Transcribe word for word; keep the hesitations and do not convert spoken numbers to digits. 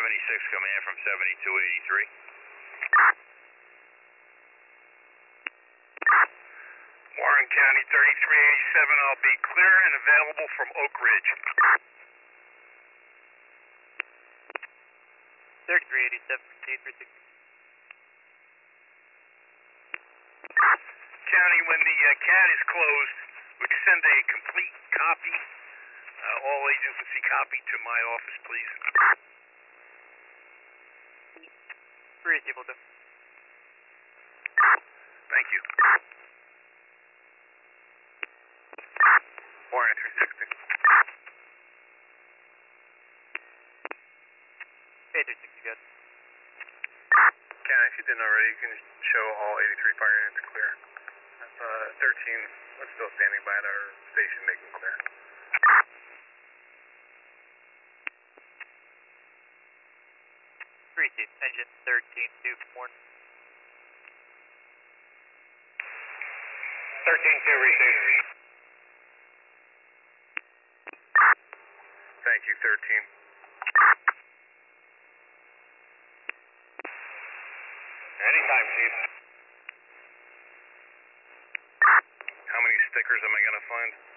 seventy-six coming in from seventy-two eighty-three. Warren County thirty-three eighty-seven, I'll be clear and available from Oak Ridge. thirty-three eighty-seven, T three sixty. County, when the uh, C A D is closed, would you send a complete copy, uh, all agency copy to my office, please? Three people do. Thank you. Warren three sixty. Hey, three sixty, good. County, if you didn't already, you can show all eighty-three fire units clear. Uh, thirteen, we're still standing by at our station making clear. Three seats, engine thirteen two, Warren. thirteen two, receive. Thank you, thirteen. Anytime, Chief. How many stickers am I going to find?